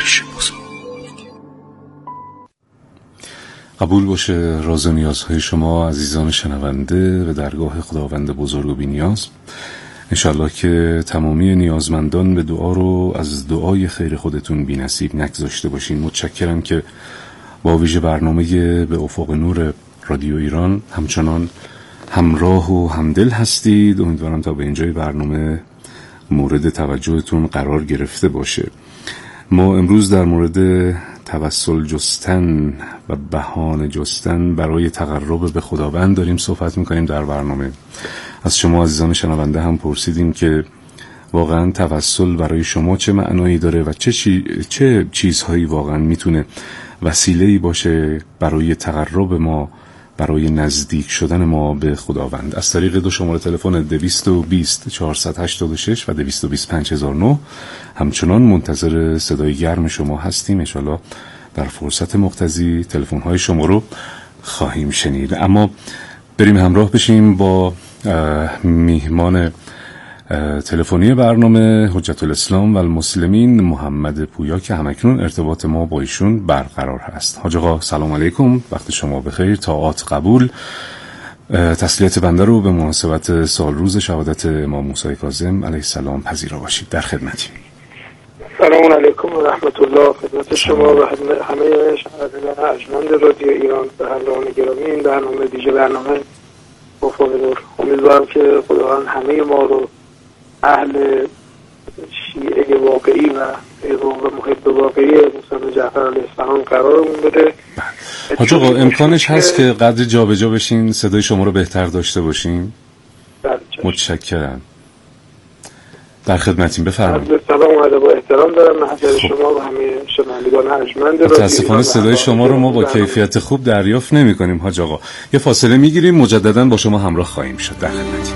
عرش بزرگ. قبول باشه راز و نیازهای شما عزیزان شنونده به درگاه خداوند بزرگ و بی‌نیاز. انشالله که تمامی نیازمندان به دعا رو از دعای خیر خودتون بی نصیب نگذاشته باشین. متشکرم که با ویژه برنامه به افق نور رادیو ایران همچنان همراه و همدل هستید. امیدوارم تا به اینجای برنامه مورد توجهتون قرار گرفته باشه. ما امروز در مورد توسل جستن و بهانه جستن برای تقرب به خداوند داریم صحبت میکنیم در برنامه. از شما عزیزان شنونده هم پرسیدیم که واقعا توسل برای شما چه معنایی داره و چه چیزهایی واقعا میتونه وسیله‌ای باشه برای تقرب ما، برای نزدیک شدن ما به خداوند. از طریق دو شماره تلفن 220 486 و 220 5009 همچنان منتظر صدای گرم شما هستیم. انشالله در فرصت مقتضی تلفن‌های شما رو خواهیم شنید. اما بریم همراه بشیم با میهمان تلفنی برنامه حجت الاسلام و المسلمین محمد پویا که همکنون ارتباط ما با ایشون برقرار هست. حاج آقا سلام علیکم، وقت شما بخیر، طاعات قبول. تسلیت بنده رو به مناسبت سال روز شهادت امام موسی کاظم علیه السلام پذیرا باشید. در خدمتیم. سلام علیکم و رحمت الله خدمت شما و همه شنوندگان ارجمند رادیو ایران و همراهان گرامی این برنامه ویژه برنامه افق نور. امیدوارم که خداوند همه ما رو اهل شیعه واقعی و محب واقعی موسی جعفر علیه السلام قرارمون بده. حاج آقا امکانش هست که قدر جابجا بشین صدای شما رو بهتر داشته باشیم؟ متشکرم. در خدمتیم، بفرمایید. سلام و ادب و احترام دارم محضر شما و همه شنوندگان ارجمند. متاسفانه صدای شما رو ما با کیفیت خوب دریافت نمی‌کنیم حاج آقا. یه فاصله می‌گیریم، مجدداً با شما همراه خواهیم شد. در خدمتیم.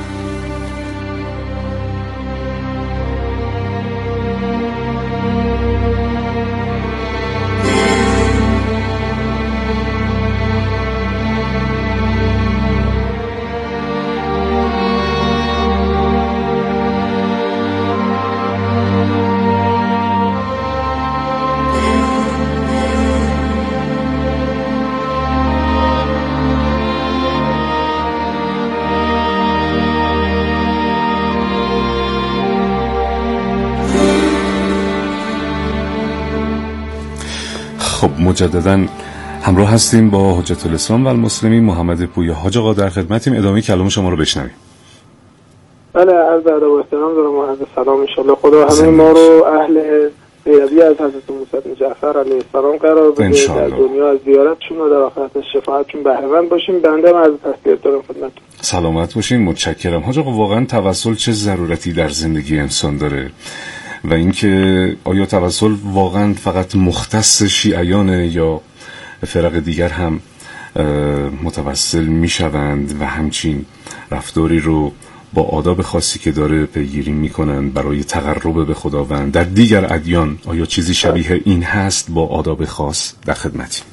خب مجدداً همراه هستیم با حجت الاسلام و المسلمین محمد پویا. حاج آقا در خدمتیم، ادامه کلام شما رو بشنویم. بله، عرض ادب و احترام دارم و عرض سلام. انشالله خدا همه ما رو اهل پیروی از حضرت موسی جعفر علیه السلام قرار بده، در دنیا از زیارتشون و در آخرت از شفاعتشون بهره مند باشیم. بنده از تسلیت دارم خدمتتون. سلامت باشین. متشکرم. حاج آقا واقعا توسل چه ضرورتی در زندگی انسان داره و اینکه آیا توسل واقعا فقط مختص شیعیانه یا فرق دیگر هم متوسل میشوند و همچین رفتاری رو با آداب خاصی که داره پیگیری میکنند برای تقرب به خداوند؟ در دیگر ادیان آیا چیزی شبیه این هست با آداب خاص؟ در خدمتیم.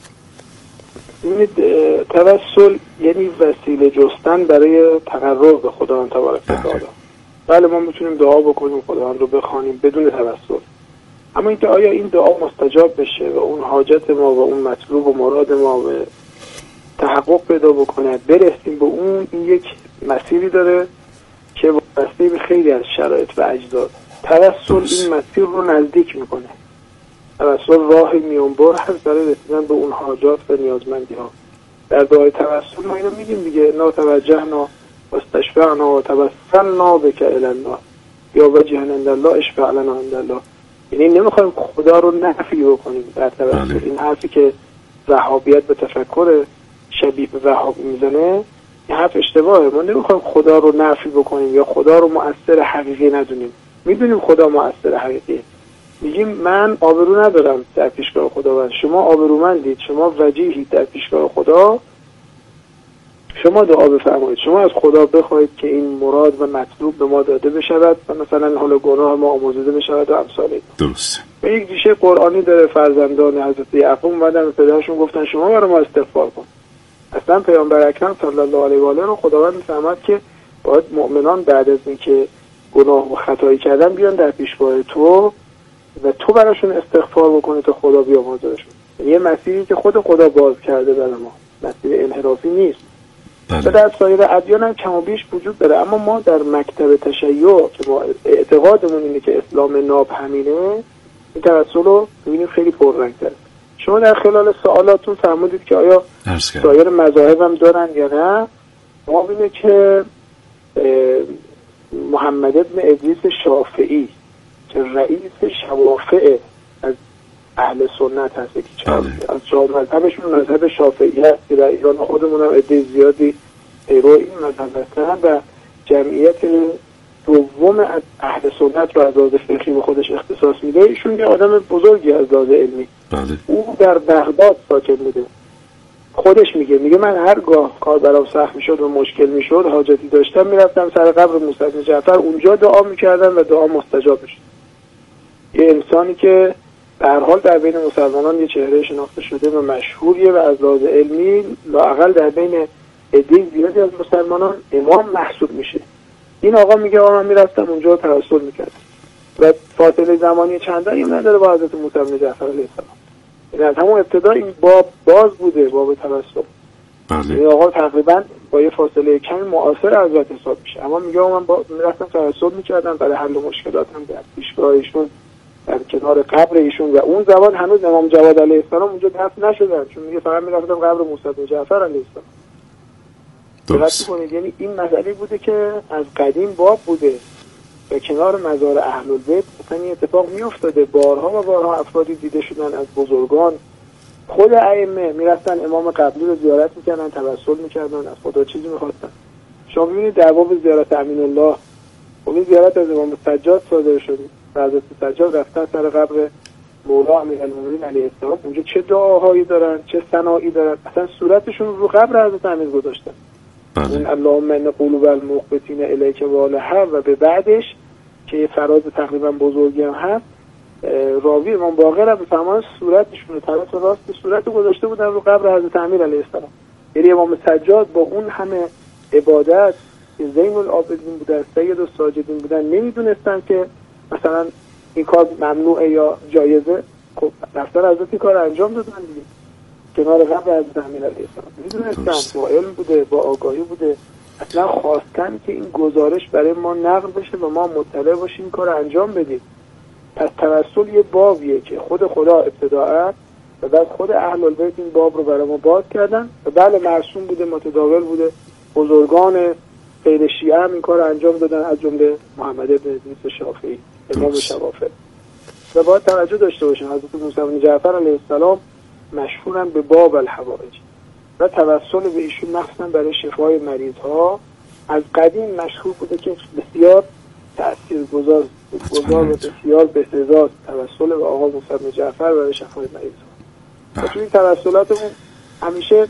توسل یعنی وسیله جستن برای تقرب به خداوند تبارک و تعالی. بله ما میتونیم دعا بکنیم، خداوند رو بخوانیم بدون توسل، اما اینکه آیا این دعا مستجاب بشه و اون حاجت ما و اون مطلوب و مراد ما به تحقق پیدا بکنه، برسیم به اون، این یک مسیری داره که وابسته به خیلی از شرایط و اجزا. توسل این مسیر رو نزدیک میکنه. توسل راه میانبر هست برای رسیدن به اون حاجات و نیازمندی ها. در دعای توسل ما اینو میگیم دیگه، نا توجهنا واستشفعنا و توسلنا بک الی الله یا وجهنا عند الله اشفع لنا عند الله. یعنی نمیخوایم خدا رو نفی بکنیم در توسل. این حرفی که وهابیت به تفکر شبیه به وهابی میزنه این حرف اشتباهه. ما نمیخوایم خدا رو نفی بکنیم یا خدا رو مؤثر حقیقی ندونیم. میدونیم خدا مؤثر حقیقیه. میگیم من آبرو ندارم در پیشگاه خداوند، شما آبرومندید، شما وجیهید در پیشگاه خدا، شما دعا بفرمایید، شما از خدا بخواید که این مراد و مطلوب به ما داده بشود و مثلا حال گناه ما آمرزیده بشود و امثال این. درست. و یک ریشه قرآنی داره. فرزندان حضرت یعقوب اومدن به پدرشون گفتن شما برای ما استغفار کن. اصلا پیامبر اکرم صلی الله علیه و آله رو خداوند میفرماد که باید مؤمنان بعد از اینکه گناه و خطایی کردن بیان در پیشگاه تو و تو براشون استغفار بکنی تا خدا بیامرزشون. یه مسیری که خود خدا باز کرده برای ما، مسیر انحرافی نیست. و در سایر ادیان هم کم و بیش وجود داره، اما ما در مکتب تشیع که ما اعتقادمون اینه که اسلام ناب همینه، این توسل رو ببینیم خیلی پررنگ‌تره. شما در خلال سوالاتون فرمودید که آیا سایر مذاهب هم دارن یا نه. ما ببینیم که محمد ابن ادریس شافعی که رئیس شوافع از اهل سنت هست، که از مذهبشون مذهب شافعی هست، در ایران خودمون هم عده زیادی پیرو این مذهب هستن و جمعیت دوم از اهل سنت رو از لحاظ فقهی به خودش اختصاص میده. ایشون یه آدم بزرگی از لحاظ علمی. او در بغداد ساکن بوده. خودش میگه من هرگاه کار برام سخت میشد و مشکل میشد، حاجتی داشتم، میرفتم سر قبر موسی بن جعفر، اونجا دعا میکردم و دعا مستجاب میشد. یه انسانی که به هر حال در بین مسلمانان یه چهره شناخته شده و مشهوریه و از لحاظ علمی لااقل در بین عده زیادی از مسلمانان امام محسوب میشه. این آقا میگه من میرفتم اونجا توسل میکردم و فاصله زمانی چندانی نداره با حضرت موسی بن جعفر علیه السلام. این از همون ابتدا این باب باز بوده، باب توسل. این آقا تقریبا با یه فاصله کمی معاصر حضرت حساب میشه، اما میگه من میرفتم توسل میکردم برای حل مشکلاتم در پیشگاه ایشون، در کنار قبر ایشون. و اون زمان هنوز امام جواد علیه السلام اونجا دفن نشدن، چون میگه فقط میرفتم قبر موسی بن جعفر علیه السلام. درست. یعنی این مسئله بوده که از قدیم باب بوده و کنار مزار اهل البیت مثلا این اتفاق میافتاده. بارها و بارها افرادی دیده شدن از بزرگان، خود ائمه میرفتن امام قبلی رو زیارت میکردن، توسل میکردن، از خدا چیزی میخواستن. شما ببینید در باب زیارت امین الله، اون زیارت از امام سجاد صادر شده، حضرت سجاد رفتن سر قبر مولا امیرالمومنین علیه السلام، اونجا چه دعاهایی دارن، چه ثنایی دارن، اصلا صورتشون رو قبر حضرت امین گذاشتن. این اللهم ان قلوب المخبتین الیک والها و به بعدش که فراز تقریبا بزرگی هم هست، راوی امام باقر هم بفرمان صورتشون رو طرف راست صورت گذاشته بودن رو قبر حضرت امیر علیه السلام. یعنی امام سجاد با اون همه عبادت که زین العابدین بودن، سید الساجدین بودن، نمیدونستن که مثلا این کار ممنوعه یا جایزه. خب رفتن حضرت کار انجام دادن دیگه کنار قبر حضرت امیر علیه السلام. میدونستن، با علم بوده، با آگاهی بوده، اصلا خواستن که این گزارش برای ما نقل بشه و ما مطلع باشیم این کار انجام بدیم. پس توسل یه بابیه که خود خدا ابتداء و بعد خود اهل البیت این باب رو برای ما باز کردن و بله مرسوم بوده، متداول بوده. بزرگان غیر شیعه هم این کار انجام دادن، از جمله محمد ابن ادریس شافعی امام شوافع. و باید توجه داشته باشیم حضرت موسی بن جعفر علیه السلام مشهورن به باب الحوائج و توسل به ایشون مخصوصا برای شفای مریض ها از قدیم مشهور بوده که بسیار تاثیرگذار و بسیار بسزاست توسل به آقا موسی بن جعفر برای شفای مریض ها. و توی این توسلاتمون همیشه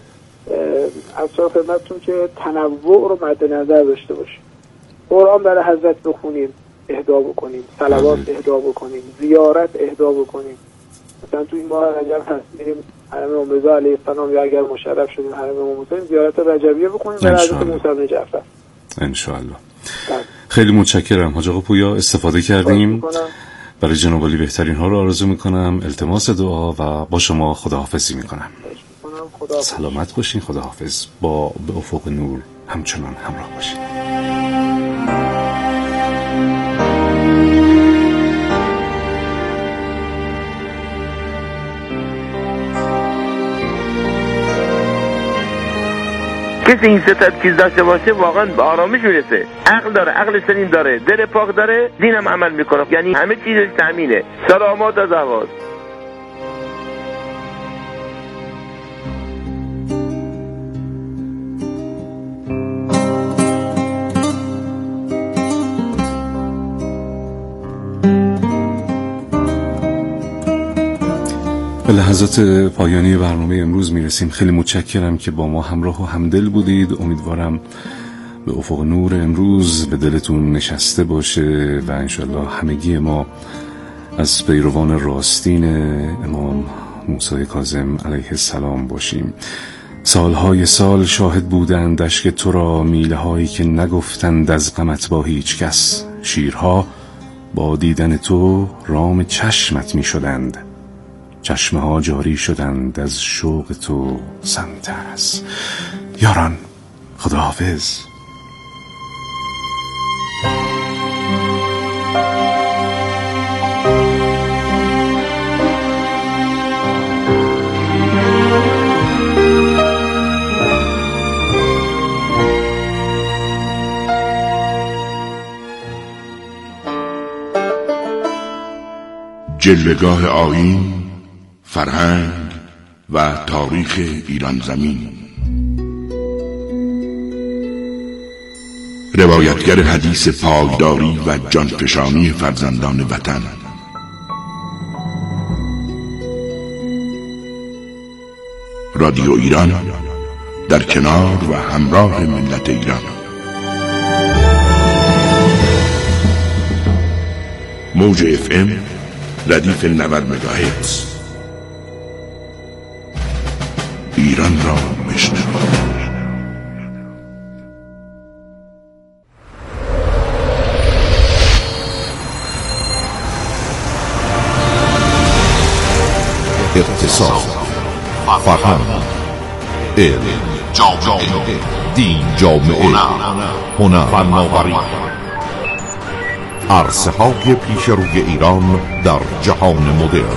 از خدمتتون که تنوع رو مد نظر داشته باشیم. قرآن برای حضرت بخونیم، اهدا بکنیم، صلوات اهدا بکنیم، زیارت اهدا بکنیم. مثلا تو این ماه رجب هست میریم حرم امام رضا علیه السلام، یا اگر مشرف شدیم حرم امام حسین، زیارت رجبیه بکنیم برای حضرت موسی بن جعفر ان شاء الله. خیلی متشکرم حاج آقا پویا، استفاده کردیم. برای جناب عالی بهترین ها رو آرزو میکنم، التماس دعا و با شما خداحافظی میکنم. سلامت باشین، خداحافظ. با به افق نور همچنان همراه باشین. کسی این ستاد چیز داشته باشه واقعا به آرامش میرسه. عقل داره، عقل سلیم داره، دل پاک داره، دینم عمل میکنه، یعنی همه چیزش تامینه. سلامات از آواز. به لحظات پایانی برنامه امروز میرسیم. خیلی متشکرم که با ما همراه و همدل بودید. امیدوارم به افق نور امروز به دلتون نشسته باشه و انشالله همگی ما از پیروان راستین امام موسی کاظم علیه السلام باشیم. سالهای سال شاهد بودند که تو را میله هایی که نگفتند از غمت با هیچ کس. شیرها با دیدن تو رام چشمت می شدند، چشمه ها جاری شدند از شوق تو سمترس. یاران خداحافظ. جلوه‌گاه آیین، فرهنگ و تاریخ ایران زمین. روایتگر حدیث پایداری و جانفشانی فرزندان وطن. رادیو ایران در کنار و همراه ملت ایران. موج FM ردیف 90 مگاهرتز. ایران را بشنوید. اقتصاد، فرهنگ، علم، جامعه، دین، جامعه، هنر، فناوری، عرصه های پیش روی ایران در جهان مدرن.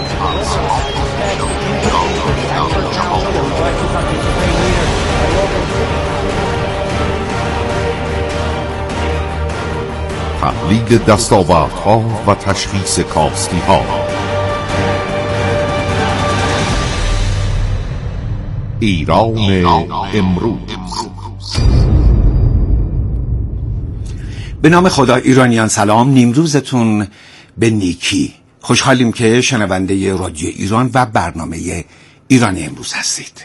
تحلیل دستاوردها و تشخیص کاستی‌ها. ایران امروز. به نام خدا. ایرانیان سلام، نیمروزتون به نیکی. خوشحالیم که شنونده رادیو ایران و برنامه ایران امروز هستید.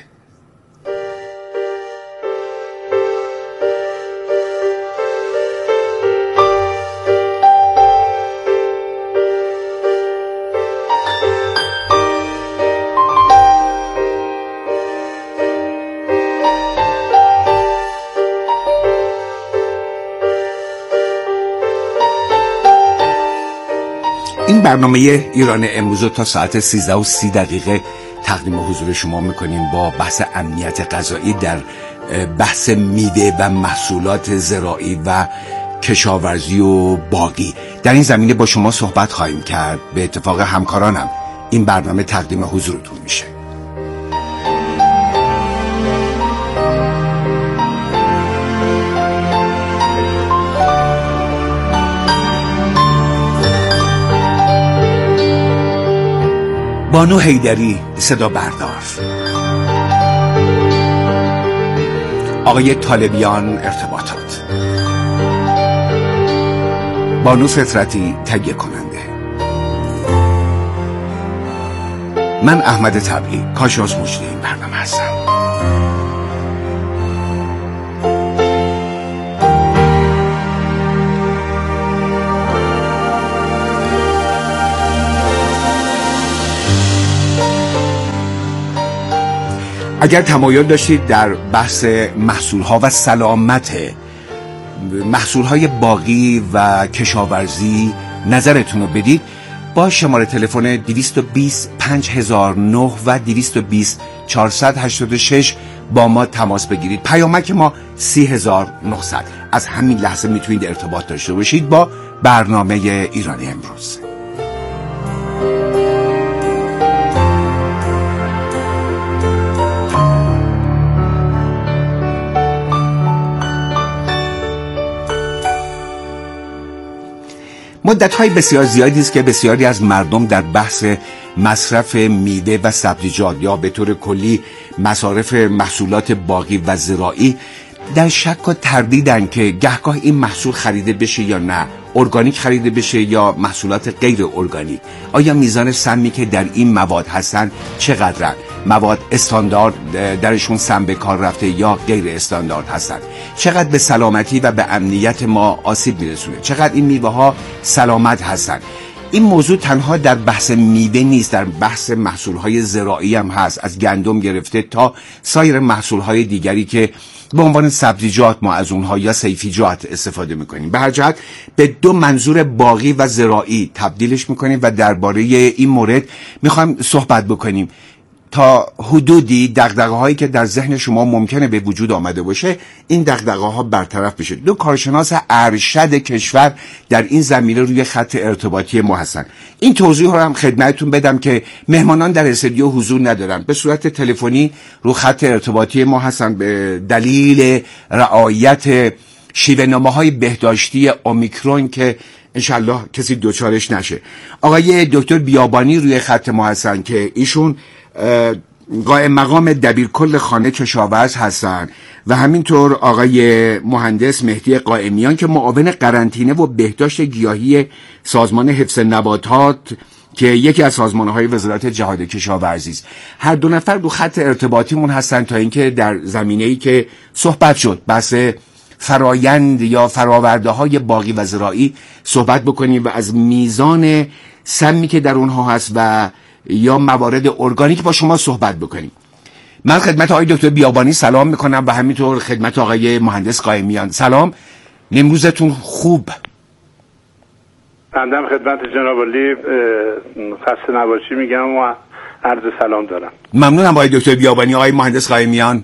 این برنامه ایران امروز تا ساعت 13:30 تقدیم حضور شما میکنیم با بحث امنیت غذایی در بحث میوه و محصولات زراعی و کشاورزی و باغی. در این زمینه با شما صحبت خواهیم کرد. به اتفاق همکارانم این برنامه تقدیم حضورتون میشه. بانو حیدری صدا بردار، آقای طالبیان ارتباطات، بانو فطرتی تهیه کننده، من احمد طبلی کارشناس مجری این برنامه هستم. اگر تمایل داشتید در بحث محصولها و سلامت محصولهای باغی و کشاورزی نظرتون رو بدید، با شماره تلفن 220 5009 و 220 486 با ما تماس بگیرید. پیامک ما 30900. از همین لحظه میتونید ارتباط داشته باشید با برنامه ایران امروز. مدت‌های بسیار زیادی است که بسیاری از مردم در بحث مصرف میوه و سبزیجات یا به طور کلی مصارف محصولات باغی و زراعی در شک و تردیدن که گهگاه این محصول خریده بشه یا نه، ارگانیک خریده بشه یا محصولات غیر ارگانیک. آیا میزان سمی که در این مواد هستن چقدرن؟ مواد استاندارد درشون سم به کار رفته یا غیر استاندارد هستن؟ چقدر به سلامتی و به امنیت ما آسیب میرسونه؟ چقدر این میوه ها سلامت هستن؟ این موضوع تنها در بحث میوه نیست، در بحث محصولهای زراعی هم هست، از گندم گرفته تا سایر محصولهای دیگری که به عنوان سبزیجات ما از اونها یا صیفیجات استفاده میکنیم. به هر جهت به دو منظور باغی و زراعی تبدیلش میکنیم و درباره این مورد میخوایم صحبت بکنیم تا حدودی دغدغه‌هایی که در ذهن شما ممکنه به وجود آمده باشه این دغدغه‌ها برطرف بشه. دو کارشناس ارشد کشور در این زمینه روی خط ارتباطی ما هستن. این توضیح رو هم خدمتتون بدم که مهمانان در استودیو حضور ندارن، به صورت تلفنی رو خط ارتباطی ما هستن به دلیل رعایت شیوه‌نامه‌های بهداشتی اومیکرون که انشالله کسی دوچارش نشه. آقای دکتر بیابانی روی خط ما هستن که ایشون قائم مقام دبیرکل خانه کشاورز هستن و همینطور آقای مهندس مهدی قائمیان که معاون قرنطینه و بهداشت گیاهی سازمان حفظ نباتات که یکی از سازمان‌های وزارت جهاد کشاورزی است. هر دو نفر رو خط ارتباطیمون هستن تا اینکه در زمینه‌ای که صحبت شد بحث فرایند یا فراورده‌های باغی و زراعی صحبت بکنیم و از میزان سمی که در اونها هست و یا موارد ارگانیک با شما صحبت بکنیم. من خدمت آقای دکتر بیابانی سلام میکنم و همینطور خدمت آقای مهندس قائمیان. سلام، نمروزتون خوب؟ بنده خدمت جناب عالی خسته نباشی میگم و عرض سلام دارم. ممنونم آقای دکتر بیابانی. آقای مهندس قائمیان،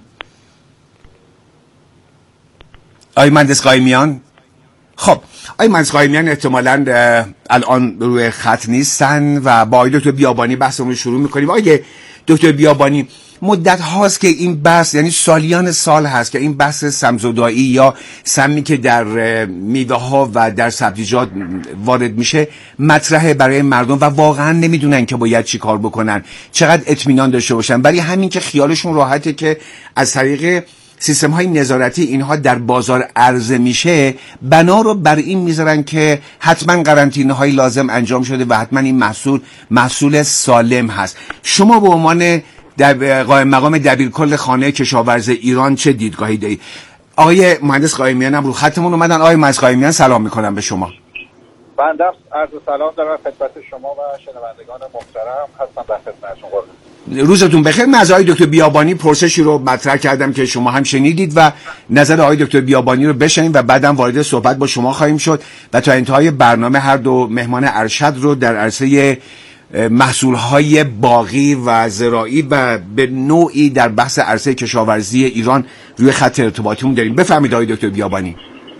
خب آقای مهندس قائمیان احتمالاً الان روی خط نیستن و با آقای دکتر بیابانی بحثمون رو شروع میکنیم. آقای دکتر بیابانی، مدت هاست که این بحث، یعنی سالیان سال هست که این بحث سمزدایی یا سمی که در میوه ها و در سبزیجات وارد میشه مطرحه برای مردم و واقعا نمیدونن که باید چی کار بکنن، چقدر اطمینان داشته باشن، ولی همین که خیالشون راحته که از طریق سیستم های نظارتی اینها در بازار عرضه میشه، بنا رو بر این میذارن که حتما قرنطینه های لازم انجام شده و حتما این محصول سالم هست. شما به عنوان قائم مقام دبیرکل خانه کشاورز ایران چه دیدگاهی دارید؟ آقای مهندس قائمیان هم رو خطمون اومدن. آقای مهندس قائمیان سلام میکنم به شما. بنده عرض سلام دارم خدمت شما و شنوندگان محترم، هستم در خدمتتون. روزتون بخیر. من از آقای دکتر بیابانی پرسشی رو مطرح کردم که شما هم شنیدید و نظر آقای دکتر بیابانی رو بشنویم و بعدم وارد صحبت با شما خواهیم شد و تا انتهای برنامه هر دو مهمان ارشد رو در عرصه محصولهای باغی و زراعی و به نوعی در بحث عرصه کشاورزی ایران روی خط ارتباطیمون داریم. بفرمایید آقای دکتر بیابانی.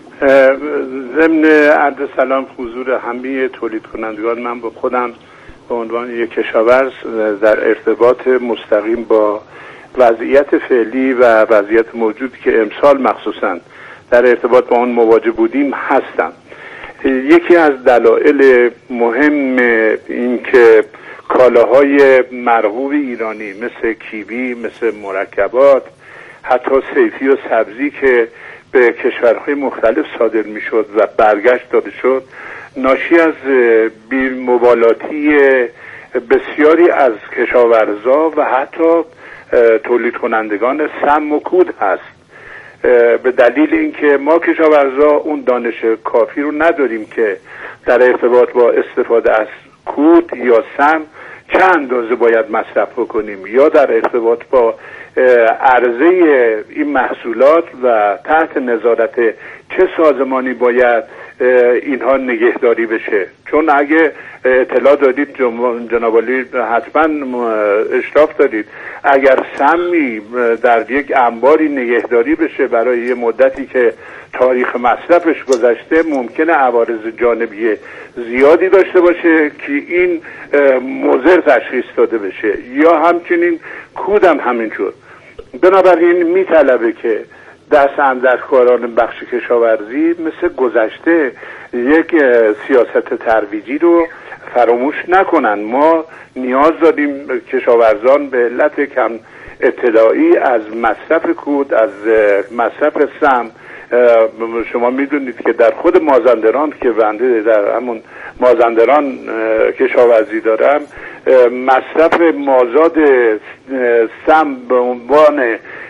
ضمن عرض سلام حضور همه تولید کنندگان، من با خودم به عنوان یک کشاورز در ارتباط مستقیم با وضعیت فعلی و وضعیت موجودی که امسال مخصوصا در ارتباط با آن مواجه بودیم هستم. یکی از دلایل مهم این که کالاهای مرغوب ایرانی مثل کیوی، مثل مرکبات، حتی صیفی و سبزی که به کشورهای مختلف صادر میشد و برگشت داده شد، ناشی از بی‌مبالاتی بسیاری از کشاورزا و حتی تولید کنندگان سم و کود هست. به دلیل اینکه ما کشاورزا اون دانش کافی رو نداریم که در ارتباط با استفاده از کود یا سم چه اندازه باید مصرف بکنیم یا در ارتباط با عرضه این محصولات و تحت نظارت چه سازمانی باید اینها نگهداری بشه. چون اگه اطلاع دادید جناب عالی حتما اشراف دارید، اگر سمی در یک انباری نگهداری بشه برای یه مدتی که تاریخ مصرفش گذشته، ممکنه عوارض جانبی زیادی داشته باشه که این مضر تشخیص داده بشه، یا همچنین کودم همینجور. بنابراین میطلبه که دست اندرکاران بخش کشاورزی مثل گذشته یک سیاست ترویجی رو فراموش نکنن. ما نیاز داریم کشاورزان به علت کم اطلاعی از مصرف کود، از مصرف سم. شما میدونید که در خود مازندران که بنده در همون مازندران کشاورزی دارم، مصرف مازاد سم به عنوان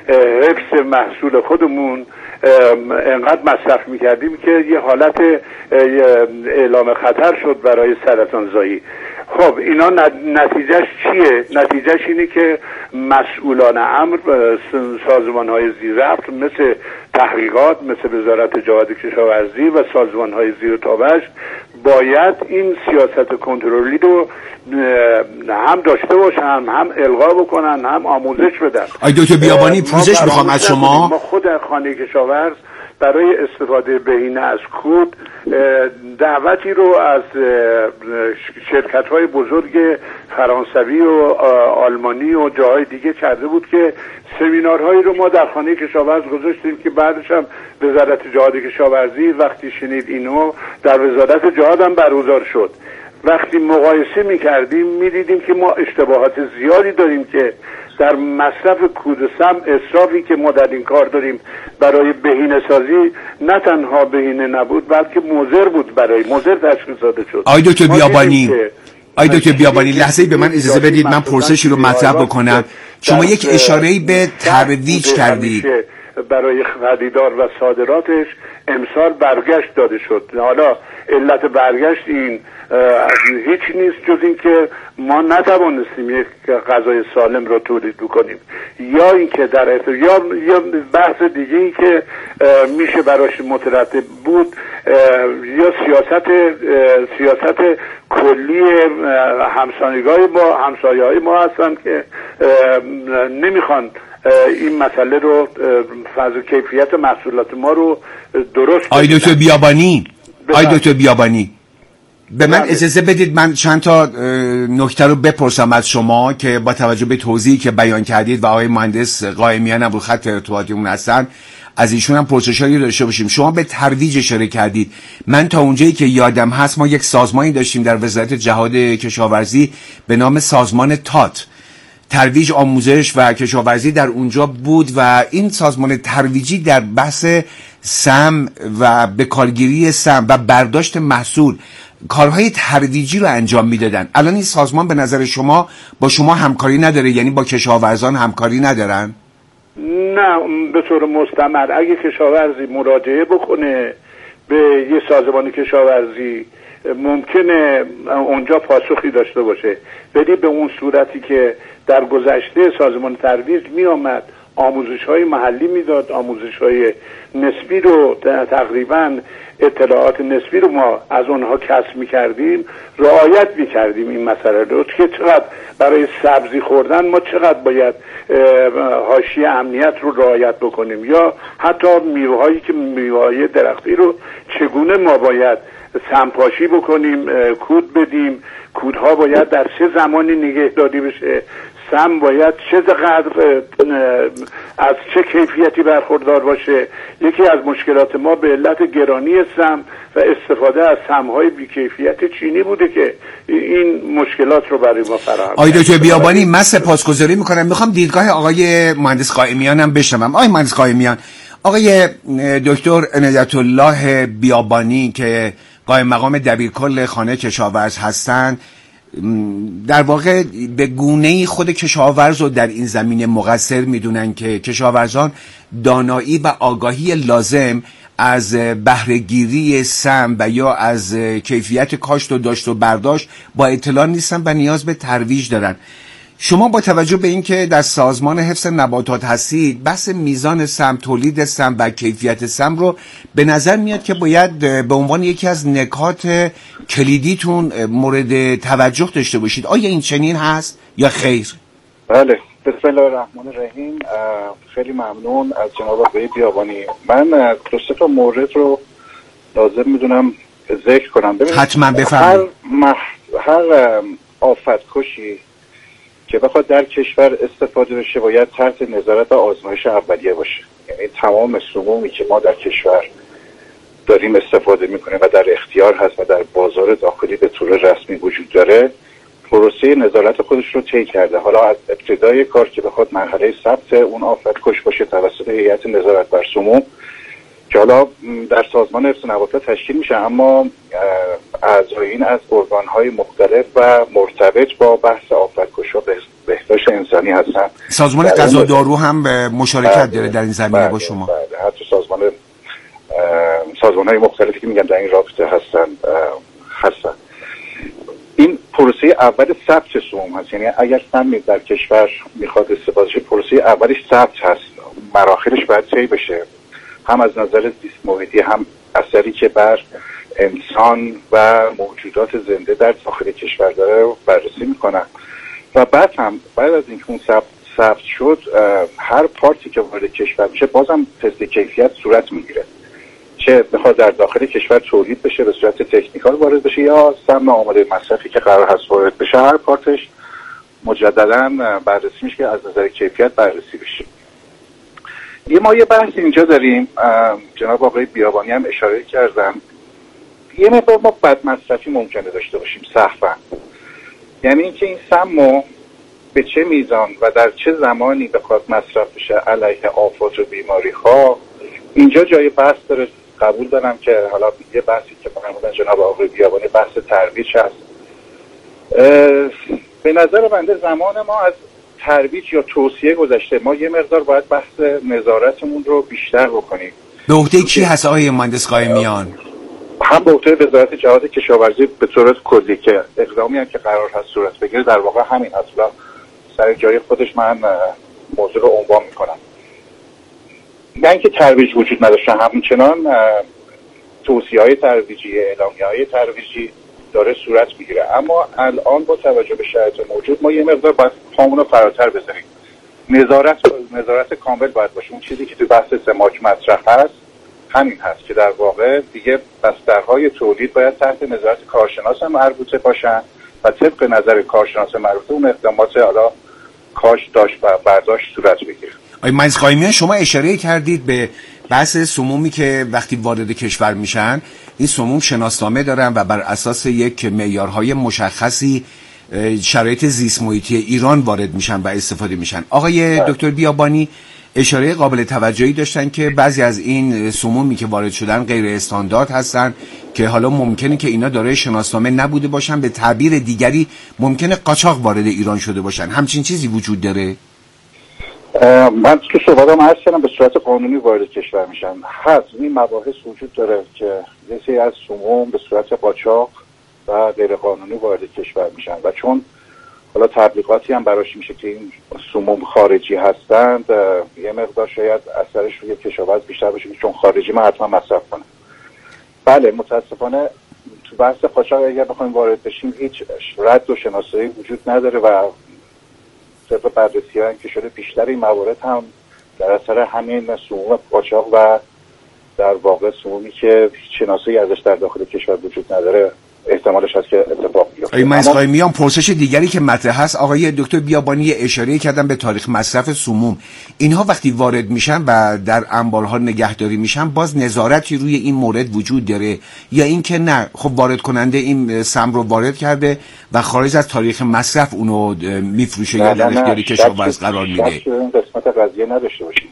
حفظ محصول خودمون انقدر مصرف میکردیم که یه حالت اعلام خطر شد برای سرطان زایی. خب اینا نتیجهش چیه؟ نتیجهش اینه که مسئولان امر، سازمان‌های زیرربط مثل تحقیقات، مثل وزارت جهاد کشاورزی و سازمان‌های زیر تابش باید این سیاست کنترلی رو هم داشته باشن، هم القا بکنن، هم آموزش بدن. دکتر بیابانی پوزش میخوام از شما. ما خود خانه کشاورز برای استفاده بهینه از کود دعوتی رو از شرکت‌های بزرگ فرانسوی و آلمانی و جاهای دیگه کرده بود که سمینارهایی رو ما در خانه کشاورز گذاشتیم که بعدش هم وزارت جهاد کشاورزی وقتی شنید اینو در وزارت جهاد هم برگزار شد. وقتی مقایسه می‌کردیم می‌دیدیم که ما اشتباهات زیادی داریم که در مصرف کود سم، اسرافی که ما در این کار داریم برای بهینه سازی نه تنها بهینه نبود بلکه مضر بود، برای مضر تشخیص داده شد. دکتر بیابانی لحظه‌ای به من اجازه بدید من پرسشی رو مطرح بکنم. شما یک اشاره‌ای به ترویج کردید برای خریدار و صادراتش امسال برگشت داده شد. حالا علت برگشت این هیچ نیست جز این که ما نتوانستیم یک غذای سالم رو تولید بکنیم، یا اینکه یا بحث دیگه ای که میشه براش مترتب بود، یا سیاست کلی همسایه‌های ما هستن که نمیخوان این مسئله رو فاز کیفیت محصولات ما رو درست. دکتر بیابانی به من اجازه بدید من چند تا نکته رو بپرسم از شما که با توجه به توضیحی که بیان کردید و آقای مهندس قائمیان هم رو خط ارتباطیمون هستن از ایشون هم پرسشایی داشته باشیم. شما به ترویج اشاره کردید. من تا اونجایی که یادم هست ما یک سازمانی داشتیم در وزارت جهاد کشاورزی به نام سازمان تات، ترویج آموزش و کشاورزی در اونجا بود و این سازمان ترویجی در بحث سم و بکارگیری سم و برداشت محصول کارهای ترویجی رو انجام میدادن. الان این سازمان به نظر شما با شما همکاری نداره؟ یعنی با کشاورزان همکاری ندارن؟ نه، به طور مستمر اگه کشاورزی مراجعه بکنه به یه سازمان کشاورزی ممکنه اونجا پاسخی داشته باشه، ولی به اون صورتی که در گذشته سازمان ترویج می آمد آموزش های محلی میداد، آموزش های نسبی رو تقریبا اطلاعات نسبی رو ما از اونها کسب میکردیم، رعایت میکردیم این مسئله رو که چقدر برای سبزی خوردن ما چقدر باید حاشیه امنیت رو رعایت بکنیم، یا حتی میوه‌هایی که میوه‌های درختی رو چگونه ما باید سمپاشی بکنیم، کود بدیم، کودها باید در چه زمانی نگهداری بشه، سم باید چقدر از چه کیفیتی برخوردار باشه. یکی از مشکلات ما به علت گرانی سم و استفاده از سم‌های بی‌کیفیت چینی بوده که این مشکلات رو برای ما فراهم کرده. دکتر بیابانی من سپاسگزاری میکنم. میخوام دیدگاه آقای مهندس قائمیان هم بشنوم. آقای مهندس قائمیان، آقای دکتر عنایت الله بیابانی که قائم مقام دبیرکل خانه کشاورز هستند در واقع به گونه‌ای خود کشاورز رو در این زمینه مقصر میدونن که کشاورزان دانایی و آگاهی لازم از بهره‌گیری سم و یا از کیفیت کاشت و داشت و برداشت با اطلاع نیستن و نیاز به ترویج دارن. شما با توجه به اینکه در سازمان حفظ نباتات هستید، بحث میزان سم، تولید سم و کیفیت سم رو به نظر میاد که باید به عنوان یکی از نکات کلیدیتون مورد توجه داشته باشید. آیا این چنین هست یا خیر؟ بله، بسم الله الرحمن الرحیم. خیلی ممنون از جناب آقای بیابانی. من دو سه تا مورد رو لازم میدونم ذکر کنم. حتما بفرمایید. هر آفتکشی که بخواد در کشور استفاده بشه باید تحت نظارت و آزمایش اولیه باشه. یعنی تمام سمومی که ما در کشور داریم استفاده میکنیم و در اختیار هست و در بازار داخلی به طور رسمی وجود داره، پروسه نظارت خودش رو طی کرده. حالا از ابتدای کار که بخواد مرحله ثبت اون آفتکش باشه توسط هیئت نظارت بر سموم که حالا در سازمان حفظ نباتات تشکیل میشه، اما اعضای این از ارگان‌های مختلف و مرتبط با بحث آفتکش‌ها بهداشت انسانی هستن. سازمان غذا و دارو هم مشارکت داره در این زمینه با شما؟ بله، حتی سازمان‌های مختلفی که میگن در این رابطه هستن. این پروسه اول ثبت سموم هست، یعنی اگر سمی در کشور میخواد استفاده شه، پروسه اولش ثبت هست، مراحلش باید طی بشه، هم از نظر زیست محیطی، هم اثری که بر انسان و موجودات زنده در داخل کشور داره رو بررسی میکنن و بعد از اینکه اون ثبت شد، هر پارتی که وارد کشور میشه بازم تست کیفیت صورت میگیره، چه بخواد در داخل کشور تولید بشه به صورت تکنیکال وارد بشه یا سم آماده مصرفی که قرار هست وارد بشه، هر پارتش مجددا بررسی میشه که از نظر کیفیت بررسی بشه. ما یه بحث اینجا داریم، جناب آقای بیابانی هم اشاره کردن، یه مقدار ما بد مصرفی ممکنه داشته باشیم سهوا، یعنی اینکه این سمو به چه میزان و در چه زمانی بخواد مصرف بشه علیه آفات و بیماری ها، اینجا جای بحث داره. قبول دارم که حالا یه بحثی که فرمودن جناب آقای بیابانی بحث ترویج هست. به نظر بنده زمان ما از ترویج یا توصیه گذشته، ما یه مقدار باید بحث نظارتمون رو بیشتر بکنیم. به عهده کی هست آقای مهندس قائمیان؟ هم به عهده وزارت جهاد کشاورزی به صورت کلی که اقدامی هم که قرار هست صورت بگیره در واقع همین اصلا سر جای خودش من موضوع رو عنوان میکنم. نه اینکه ترویج وجود نداشته، همچنان توصیه‌های ترویجی، اعلامیه‌های ترویجی داره صورت میگیره، اما الان با توجه به شرایط موجود ما یه مقدار باید پامون رو فراتر بذاریم. نظارت کامل باید باشه. اون چیزی که تو بحث سماک مطرح هست همین هست که در واقع دیگه بسترهای تولید باید تحت نظارت کارشناس مربوطه باشن و طبق نظر کارشناس مربوطه اون اقدامات حالا کاش داشت و برداشت صورت بگیره. آقای مهندس قائمیان، شما اشاره کردید به بحث سمومی که وقتی وارد کشور میشن این سموم شناسنامه دارن و بر اساس یک معیارهای مشخصی شرایط زیست محیطی ایران وارد میشن و استفاده میشن. آقای دکتر بیابانی اشاره قابل توجهی داشتن که بعضی از این سمومی که وارد شدن غیر استاندارد هستن که حالا ممکنه که اینا دارای شناسنامه نبوده باشن، به تعبیر دیگری ممکنه قاچاق وارد ایران شده باشن. همچین چیزی وجود داره؟ من تو صحبتام عرض کردم به صورت قانونی وارد کشور میشن. هست این مباحث وجود داره که یه سری از سموم به صورت قاچاق و غیر قانونی وارد کشور میشن و چون حالا تبلیغاتی هم براش میشه که این سموم خارجی هستند، یه مقدار شاید اثرش روی کشاورز بیشتر باشه که چون خارجی من حتما مصرف کنه. بله، متاسفانه تو بحث قاچاق اگر بخوایم وارد بشیم هیچ رد و شناسایی وجود نداره و طبق بررسی‌هایی که شده بیشتر این موارد هم در اثر همین سموم قاچاق و در واقع سمومی که شناسایی ازش در داخل کشور وجود نداره احتمالش هست که اتفاق بیفته. آقای مهندس قائمیان، پرسش دیگری که مطرح هست، آقای دکتر بیابانی اشاره کردن به تاریخ مصرف سموم. اینها وقتی وارد میشن و در انبارها نگهداری میشن باز نظارتی روی این مورد وجود داره یا اینکه نه خب وارد کننده این سم رو وارد کرده و خارج از تاریخ مصرف اونو میفروشه یا در اختیار کشاورز قرار میده؟ این قسمت قضیه نداشته باشیم.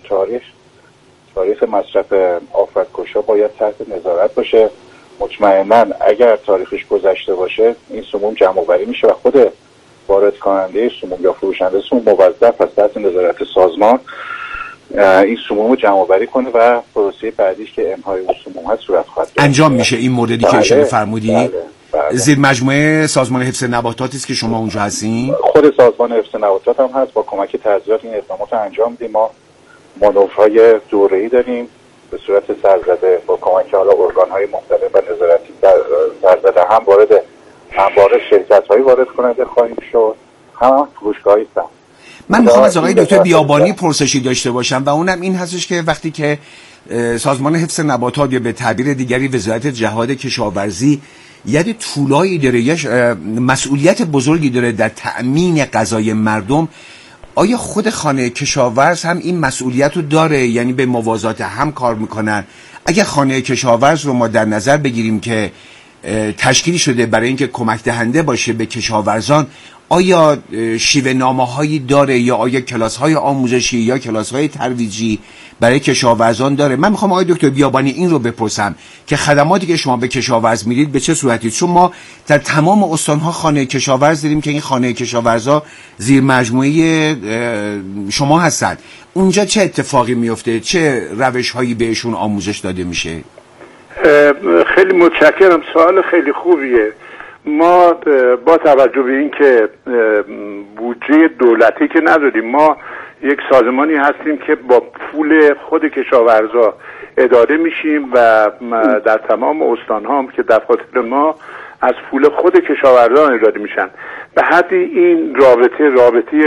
تاریخ مصرف آفتکشا باید تحت نظارت باشه. مطمئنا اگر تاریخش گذشته باشه این سموم جمع آوری میشه و خود وارد کننده سموم یا فروشنده سموم موظف است تحت نظارت سازمان این سموم رو جمع آوری کنه و پروسه بعدیش که امهای اون سموم هست صورت خواهد گرفت. انجام میشه این موردی که اشاره فرمودی؟ بله. زیر مجموعه سازمان حفظ نباتاتی است که شما اونجا هستین؟ خود سازمان حفظ نباتات هم هست. با کمک تحضیرات این اقدامات انجام میدیم. ما مانورهای دوره‌ای داریم به صورت سرزده با کمک حالا ارگان‌های مختلف و نظارتی سرزده هم وارد انبار شرکت‌های وارد کننده خواهیم شد، هم فروشگاه‌های سم. من میخوام از آقای دکتر بیابانی پرسشی داشته باشم و اونم این هستش که وقتی که سازمان حفظ نباتات یا به تعبیر دیگری وزارت جهاد کشاورزی یعنی طولایی داره یا مسئولیت بزرگی داره در تأمین غذای مردم، آیا خود خانه کشاورز هم این مسئولیت رو داره؟ یعنی به موازات هم کار میکنن؟ اگر خانه کشاورز رو ما در نظر بگیریم که تشکیل شده برای اینکه کمک دهنده باشه به کشاورزان، آیا شیوه نامه هایی داره یا آیا کلاس های آموزشی یا کلاس های ترویجی برای کشاورزان داره؟ من میخوام آقای دکتر بیابانی این رو بپرسم که خدماتی که شما به کشاورز میدید به چه صورتی؟ چون ما در تمام استانها خانه کشاورز داریم که این خانه کشاورزا زیر مجموعه شما هستن. اونجا چه اتفاقی میفته؟ چه روش هایی بهشون آموزش داده میشه؟ خیلی متشکرم، سوال خیلی خوبیه. ما با توجه به این که بودجه دولتی که نداریم، ما یک سازمانی هستیم که با پول خود کشاورزا اداره میشیم و در تمام استان‌ها هم که دفاتر ما از پول خود کشاورزان اداره میشن. به حدی این رابطه